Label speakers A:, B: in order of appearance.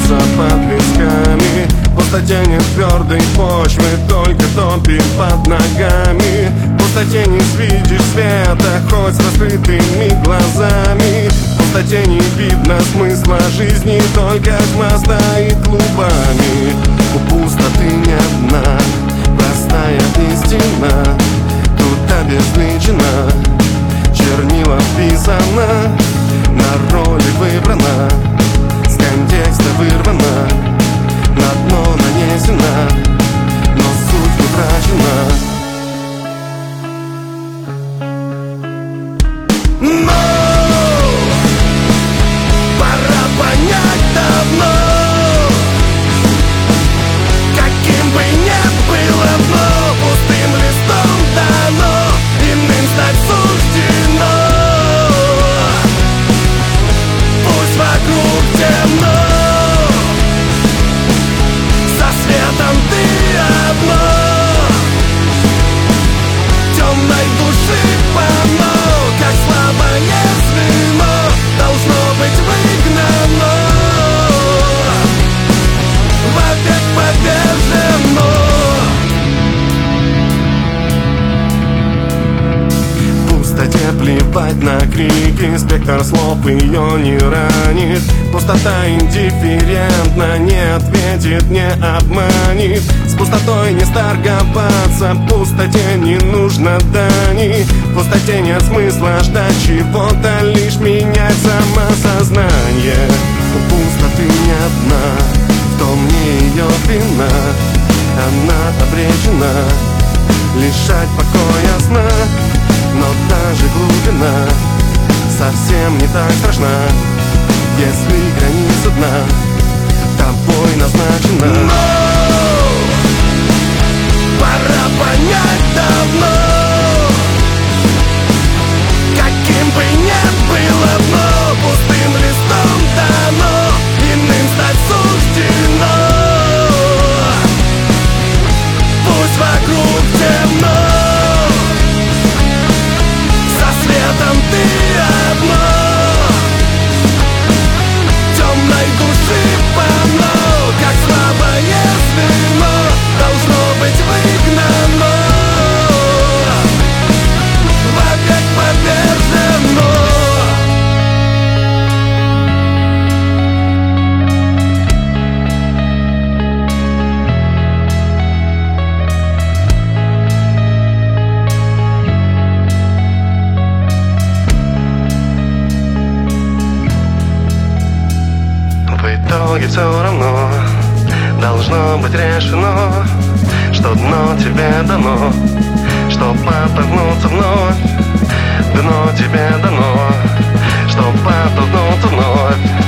A: валяется под песками. В пустоте нет твердой почвы, только топи под ногами. В пустоте не видишь света, хоть с раскрытыми глазами. В пустоте не видно смысла жизни, только тьма стоит клубами. У пустоты не одна простая истина, тут обезличена, чернила вписана, на роли выбрана, с контекста вырвана, на дно нанесена, но суть утрачена. Но пора понять давно, каким бы ни было дно, пустым листом дано, иным стать суждено. Пусть вокруг темно, со светом ты одно, темной души полно, как слабое звено должно быть выгнано, вовек повержено. В пустоте плевать на крики, спектр слов ее не ранит. Пустота индифферентна, не ответит, не обманет. С пустотой не сторговаться, пустоте не нужно дани. В пустоте нет смысла ждать чего-то, лишь менять самосознание. У пустоты не одна, в том не ее вина, она обречена лишать покоя сна. Но даже глубина совсем не так страшна, если граница дна тобой назначена. Но пора понять давно, каким бы ни было дно, пустым листом дано, иным стать суждено. Пусть вокруг темно, со светом ты одно, темной души полно, как слабое звено должно быть выгнано, вовек повержено. В итоге все равно должно быть решено, что дно тебе дано, чтоб оттолкнуться вновь. Дно тебе дано, чтоб оттолкнуться вновь.